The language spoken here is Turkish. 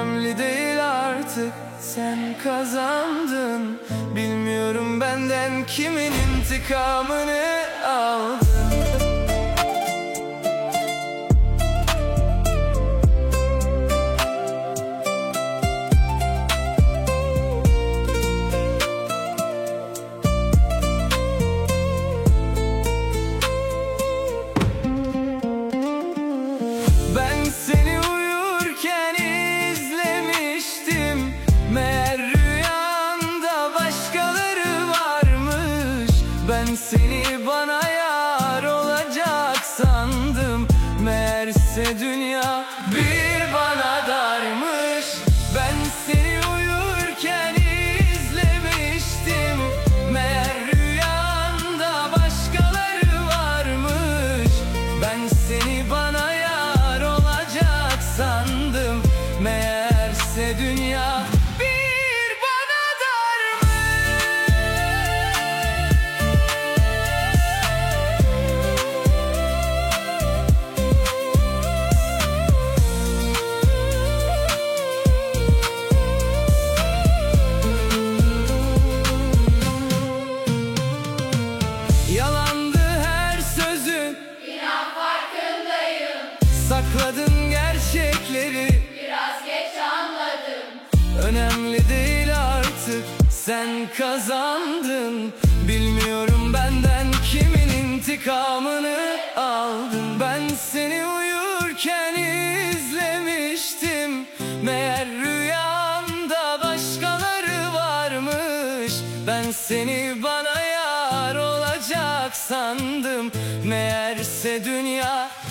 Önemli değil artık, sen kazandın. Bilmiyorum benden kimin intikamını aldın. Ben seni uyurken izlemiştim, meğer rüyanda başkaları varmış. Ben seni bana yar olacak sandım, meğerse dünya bir bana darmış. Ben seni uyurken izlemiştim, meğer rüyanda başkaları varmış. Ben seni bana sandım, meğerse dünya bir bana darmış. Yalandı her sözün, İnan farkındayım. sakladın gerçekleri, Biraz geç anladım. önemli değil artık, sen kazandın. Bilmiyorum benden kimin intikamını aldın. Ben seni uyurken izlemiştim, meğer rüyamda başkaları varmış. Ben seni bana yar olacak sandım, meğerse dünya